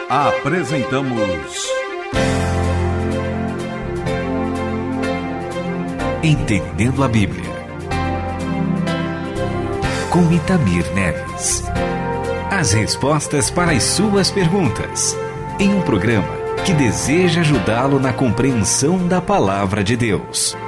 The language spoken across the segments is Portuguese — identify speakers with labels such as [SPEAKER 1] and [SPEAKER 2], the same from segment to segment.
[SPEAKER 1] Apresentamos
[SPEAKER 2] Entendendo a Bíblia, com Itamir Neves. As respostas para as suas perguntas, em um programa que deseja ajudá-lo na compreensão da Palavra de Deus.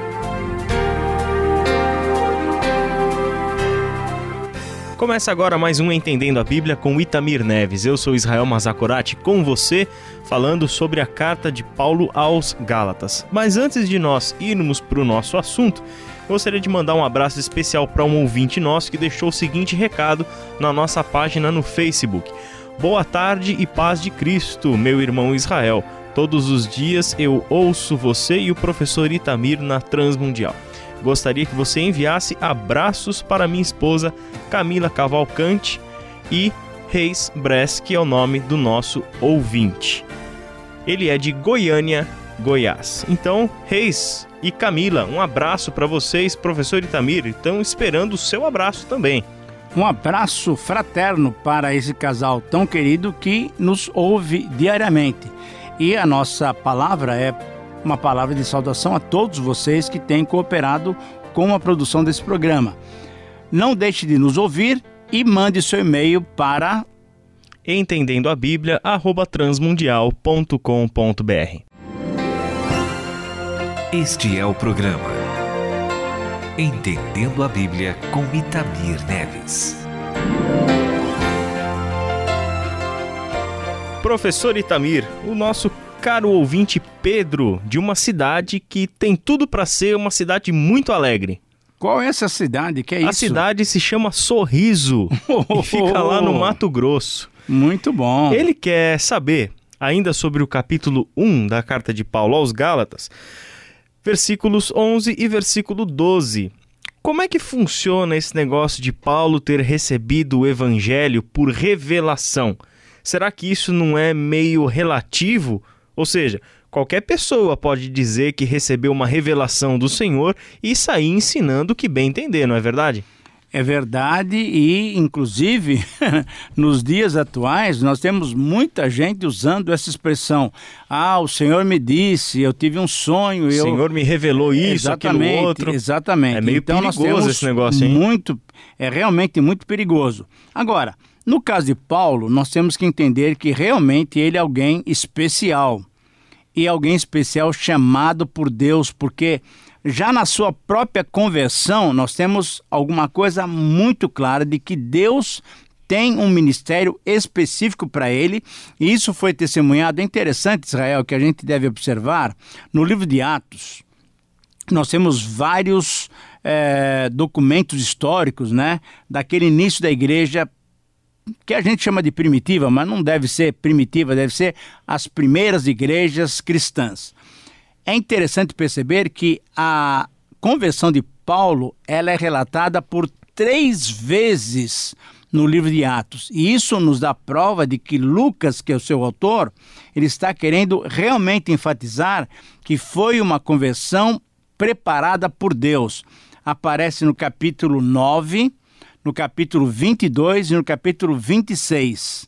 [SPEAKER 3] Começa agora mais um Entendendo a Bíblia com Itamir Neves. Eu sou Israel Mazakorati, com você, falando sobre a carta de Paulo aos Gálatas. Mas antes de nós irmos para o nosso assunto, gostaria de mandar um abraço especial para um ouvinte nosso que deixou o seguinte recado na nossa página no Facebook. Boa tarde e paz de Cristo, meu irmão Israel. Todos os dias eu ouço você e o professor Itamir na Transmundial. Gostaria que você enviasse abraços para minha esposa Camila Cavalcante e Reis Bress, que é o nome do nosso ouvinte. Ele é de Goiânia, Goiás. Então, Reis e Camila, um abraço para vocês, professor Itamir. Estão esperando o seu abraço também.
[SPEAKER 4] Um abraço fraterno para esse casal tão querido que nos ouve diariamente. E a nossa palavra é uma palavra de saudação a todos vocês que têm cooperado com a produção desse programa. Não deixe de nos ouvir e mande seu e-mail para
[SPEAKER 3] entendendoabiblia@transmundial.com.br.
[SPEAKER 2] Este é o programa Entendendo a Bíblia com Itamir Neves.
[SPEAKER 3] Professor Itamir, o nosso caro ouvinte Pedro, de uma cidade que tem tudo para ser uma cidade muito alegre.
[SPEAKER 4] Qual é essa cidade? Que é isso?
[SPEAKER 3] A cidade se chama Sorriso e fica lá no Mato Grosso.
[SPEAKER 4] Muito bom.
[SPEAKER 3] Ele quer saber, ainda sobre o capítulo 1 da carta de Paulo aos Gálatas, versículos 11 e versículo 12. Como é que funciona esse negócio de Paulo ter recebido o evangelho por revelação? Será que isso não é meio relativo? Ou seja, qualquer pessoa pode dizer que recebeu uma revelação do Senhor e sair ensinando o que bem entender, não é verdade?
[SPEAKER 4] É verdade e, inclusive, nos dias atuais, nós temos muita gente usando essa expressão. O Senhor me disse, eu tive um sonho.
[SPEAKER 3] O Senhor me revelou isso, aquilo outro.
[SPEAKER 4] Exatamente.
[SPEAKER 3] É meio então, perigoso esse negócio, hein?
[SPEAKER 4] É realmente muito perigoso. Agora, no caso de Paulo, nós temos que entender que realmente ele é alguém especial. E alguém especial chamado por Deus, porque já na sua própria conversão, nós temos alguma coisa muito clara de que Deus tem um ministério específico para ele, e isso foi testemunhado. É interessante, Israel, que a gente deve observar, no livro de Atos, nós temos vários documentos históricos, né, daquele início da igreja, que a gente chama de primitiva, mas não deve ser primitiva, deve ser as primeiras igrejas cristãs. É interessante perceber que a conversão de Paulo, ela é relatada por 3 vezes no livro de Atos. E isso nos dá prova de que Lucas, que é o seu autor, ele está querendo realmente enfatizar que foi uma conversão preparada por Deus. Aparece no capítulo 9, no capítulo 22 e no capítulo 26.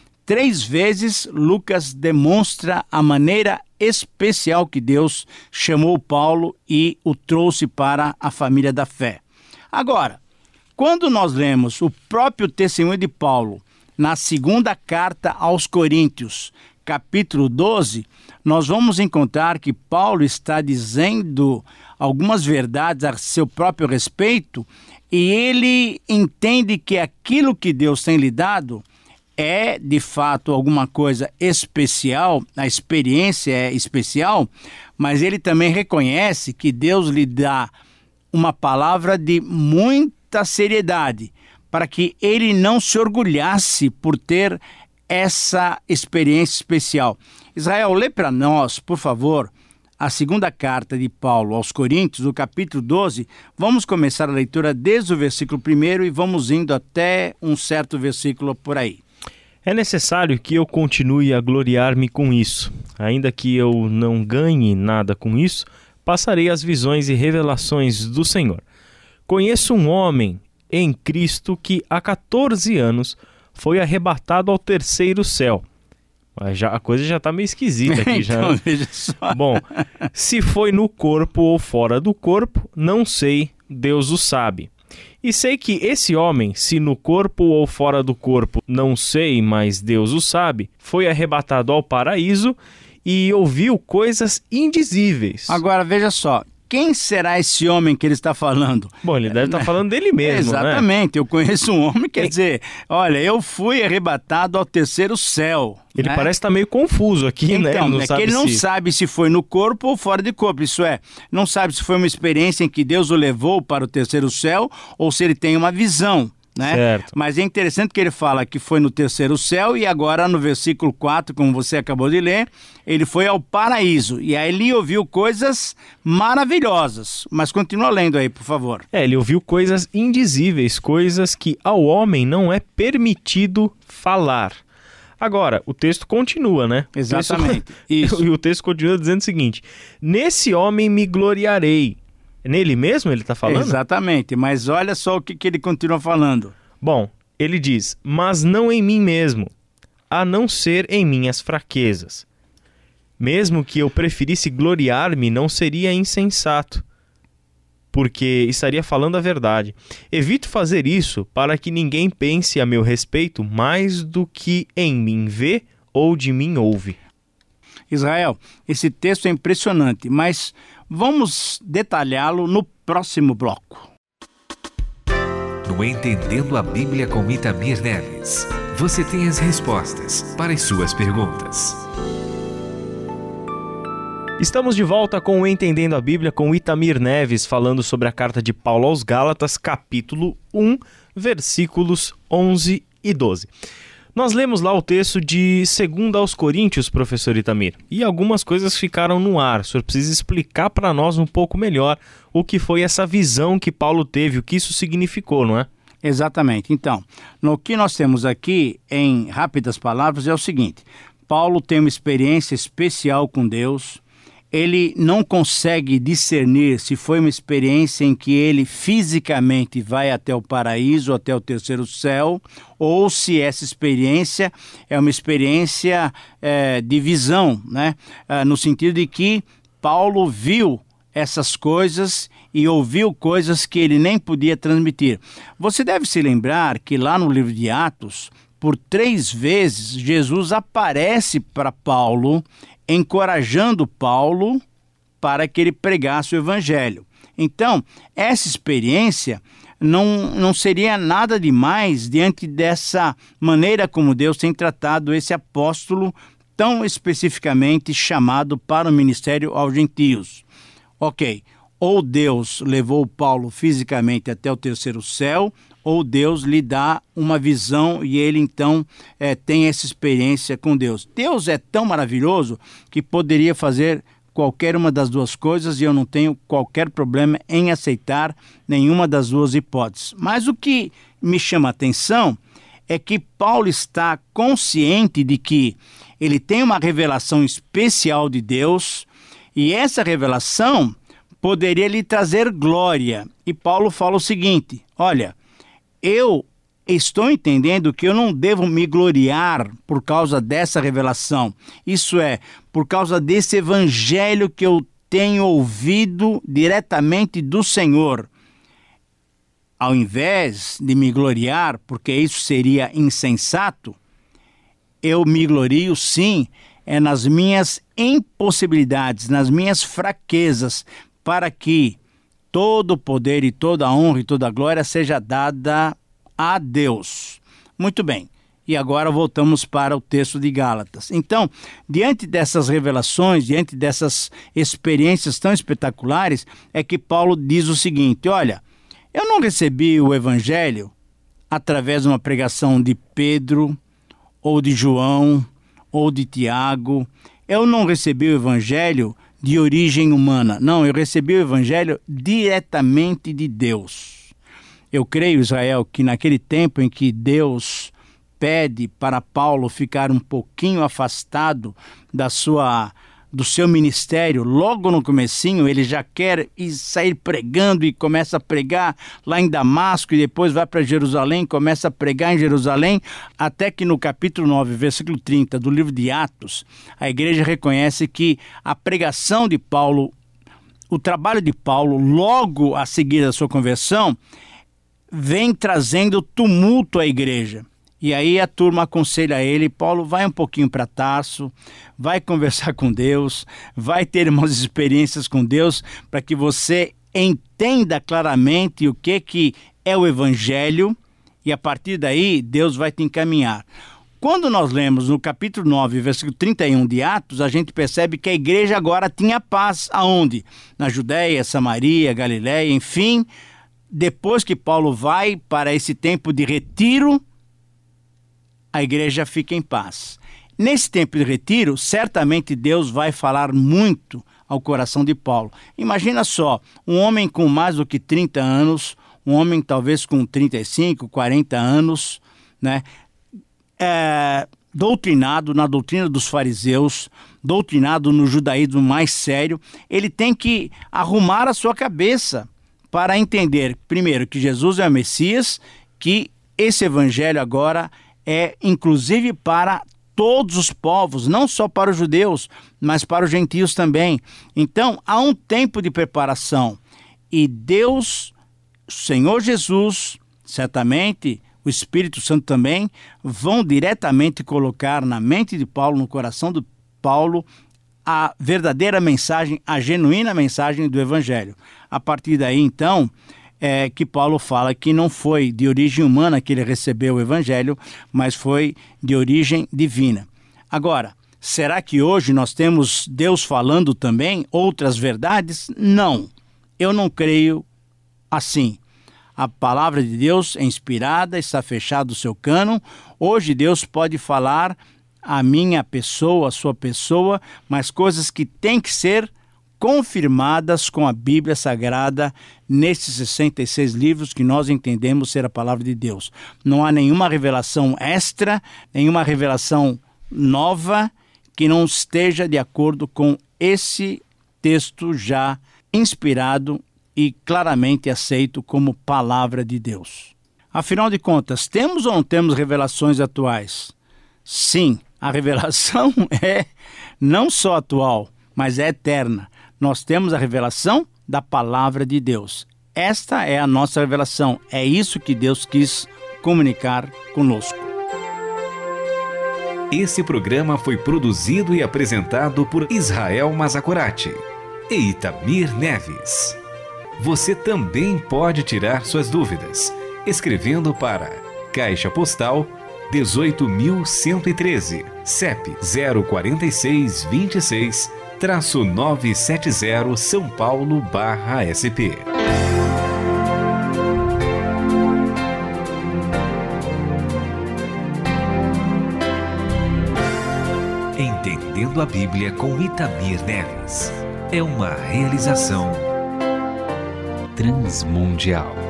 [SPEAKER 4] 3 vezes Lucas demonstra a maneira especial que Deus chamou Paulo e o trouxe para a família da fé. Agora, quando nós lemos o próprio testemunho de Paulo na segunda carta aos Coríntios, capítulo 12, nós vamos encontrar que Paulo está dizendo algumas verdades a seu próprio respeito e ele entende que aquilo que Deus tem lhe dado é, de fato, alguma coisa especial, a experiência é especial, mas ele também reconhece que Deus lhe dá uma palavra de muita seriedade, para que ele não se orgulhasse por ter essa experiência especial. Israel, lê para nós, por favor, a segunda carta de Paulo aos Coríntios, o capítulo 12. Vamos começar a leitura desde o versículo 1 e vamos indo até um certo versículo por aí.
[SPEAKER 3] É necessário que eu continue a gloriar-me com isso. Ainda que eu não ganhe nada com isso, passarei as visões e revelações do Senhor. Conheço um homem em Cristo que há 14 anos foi arrebatado ao terceiro céu. A coisa já tá meio esquisita aqui.
[SPEAKER 4] Então,
[SPEAKER 3] já.
[SPEAKER 4] veja só.
[SPEAKER 3] Bom, se foi no corpo ou fora do corpo, não sei, Deus o sabe. E sei que esse homem, se no corpo ou fora do corpo, não sei, mas Deus o sabe, foi arrebatado ao paraíso e ouviu coisas indizíveis.
[SPEAKER 4] Agora, veja só. Quem será esse homem que ele está falando?
[SPEAKER 3] Bom, ele deve estar falando dele mesmo,
[SPEAKER 4] Exatamente,
[SPEAKER 3] né?
[SPEAKER 4] eu conheço um homem, quer dizer, olha, eu fui arrebatado ao terceiro céu.
[SPEAKER 3] Ele
[SPEAKER 4] né?
[SPEAKER 3] parece estar meio confuso aqui, né?
[SPEAKER 4] Então,
[SPEAKER 3] Ele não
[SPEAKER 4] é
[SPEAKER 3] sabe
[SPEAKER 4] que ele não
[SPEAKER 3] se...
[SPEAKER 4] sabe se foi no corpo ou fora de corpo, isso é, não sabe se foi uma experiência em que Deus o levou para o terceiro céu ou se ele tem uma visão. Né?
[SPEAKER 3] Certo.
[SPEAKER 4] Mas é interessante que ele fala que foi no terceiro céu e agora no versículo 4, como você acabou de ler, ele foi ao paraíso e aí ele ouviu coisas maravilhosas. Mas continua lendo aí, por favor.
[SPEAKER 3] Ele ouviu coisas indizíveis, coisas que ao homem não é permitido falar. Agora, o texto continua, né?
[SPEAKER 4] Exatamente. Isso.
[SPEAKER 3] E o texto continua dizendo o seguinte: nesse homem me gloriarei. Nele mesmo ele está falando?
[SPEAKER 4] Exatamente, mas olha só o que ele continua falando.
[SPEAKER 3] Bom, ele diz, mas não em mim mesmo, a não ser em minhas fraquezas. Mesmo que eu preferisse gloriar-me, não seria insensato, porque estaria falando a verdade. Evito fazer isso para que ninguém pense a meu respeito mais do que em mim vê ou de mim ouve.
[SPEAKER 4] Israel, esse texto é impressionante, mas vamos detalhá-lo no próximo bloco.
[SPEAKER 2] No Entendendo a Bíblia com Itamir Neves, você tem as respostas para as suas perguntas.
[SPEAKER 3] Estamos de volta com o Entendendo a Bíblia com Itamir Neves, falando sobre a carta de Paulo aos Gálatas, capítulo 1, versículos 11 e 12. Nós lemos lá o texto de 2 aos Coríntios, professor Itamir, e algumas coisas ficaram no ar. O senhor precisa explicar para nós um pouco melhor o que foi essa visão que Paulo teve, o que isso significou, não é?
[SPEAKER 4] Exatamente. Então, o que nós temos aqui, em rápidas palavras, é o seguinte. Paulo tem uma experiência especial com Deus. Ele não consegue discernir se foi uma experiência em que ele fisicamente vai até o paraíso, até o terceiro céu, ou se essa experiência é uma experiência de visão, né? No sentido de que Paulo viu essas coisas e ouviu coisas que ele nem podia transmitir. Você deve se lembrar que lá no livro de Atos, por 3 vezes, Jesus aparece para Paulo, encorajando Paulo para que ele pregasse o evangelho. Então, essa experiência não seria nada demais diante dessa maneira como Deus tem tratado esse apóstolo tão especificamente chamado para o ministério aos gentios. Ok, ou Deus levou Paulo fisicamente até o terceiro céu, ou Deus lhe dá uma visão e ele então tem essa experiência com Deus. Deus é tão maravilhoso que poderia fazer qualquer uma das duas coisas e eu não tenho qualquer problema em aceitar nenhuma das duas hipóteses. Mas o que me chama a atenção é que Paulo está consciente de que ele tem uma revelação especial de Deus e essa revelação poderia lhe trazer glória. E Paulo fala o seguinte, olha, eu estou entendendo que eu não devo me gloriar por causa dessa revelação. Isso é, por causa desse evangelho que eu tenho ouvido diretamente do Senhor. Ao invés de me gloriar, porque isso seria insensato, eu me glorio sim, nas minhas impossibilidades, nas minhas fraquezas, para que todo o poder e toda a honra e toda a glória seja dada a Deus. Muito bem, e agora voltamos para o texto de Gálatas. Então, diante dessas revelações, diante dessas experiências tão espetaculares, é que Paulo diz o seguinte, olha, eu não recebi o evangelho através de uma pregação de Pedro, ou de João, ou de Tiago, eu não recebi o evangelho de origem humana. Não, eu recebi o evangelho diretamente de Deus. Eu creio, Israel, que naquele tempo em que Deus pede para Paulo ficar um pouquinho afastado da sua do seu ministério, logo no comecinho, ele já quer sair pregando e começa a pregar lá em Damasco e depois vai para Jerusalém, começa a pregar em Jerusalém, até que no capítulo 9, versículo 30 do livro de Atos, a igreja reconhece que a pregação de Paulo, o trabalho de Paulo, logo a seguir da sua conversão, vem trazendo tumulto à igreja. E aí a turma aconselha ele: Paulo, vai um pouquinho para Tarso, vai conversar com Deus, vai ter umas experiências com Deus, para que você entenda claramente o que é o Evangelho, e a partir daí Deus vai te encaminhar. Quando nós lemos no capítulo 9, versículo 31 de Atos, a gente percebe que a igreja agora tinha paz. Aonde? Na Judéia, Samaria, Galiléia, enfim. Depois que Paulo vai para esse tempo de retiro, a igreja fica em paz. Nesse tempo de retiro, certamente Deus vai falar muito ao coração de Paulo. Imagina só, um homem com mais do que 30 anos, um homem talvez com 35, 40 anos, né? Doutrinado na doutrina dos fariseus, doutrinado no judaísmo mais sério, ele tem que arrumar a sua cabeça para entender, primeiro, que Jesus é o Messias, que esse evangelho agora é inclusive para todos os povos, não só para os judeus, mas para os gentios também. Então, há um tempo de preparação. E Deus, o Senhor Jesus, certamente, o Espírito Santo também, vão diretamente colocar na mente de Paulo, no coração de Paulo, a verdadeira mensagem, a genuína mensagem do Evangelho. A partir daí, então, que Paulo fala que não foi de origem humana que ele recebeu o Evangelho, mas foi de origem divina. Agora, será que hoje nós temos Deus falando também outras verdades? Não, eu não creio assim. A palavra de Deus é inspirada, está fechado o seu cânon. Hoje Deus pode falar a minha pessoa, a sua pessoa, mas coisas que têm que ser confirmadas com a Bíblia Sagrada nesses 66 livros que nós entendemos ser a palavra de Deus. Não há nenhuma revelação extra, nenhuma revelação nova que não esteja de acordo com esse texto já inspirado e claramente aceito como palavra de Deus. Afinal de contas, temos ou não temos revelações atuais? Sim, a revelação é não só atual, mas é eterna. Nós temos a revelação da palavra de Deus. Esta é a nossa revelação. É isso que Deus quis comunicar conosco.
[SPEAKER 2] Esse programa foi produzido e apresentado por Israel Mazakorati e Itamir Neves. Você também pode tirar suas dúvidas escrevendo para Caixa Postal 18.113, CEP 04626-970 São Paulo /SP. Entendendo a Bíblia com Itamir Neves. É uma realização Transmundial.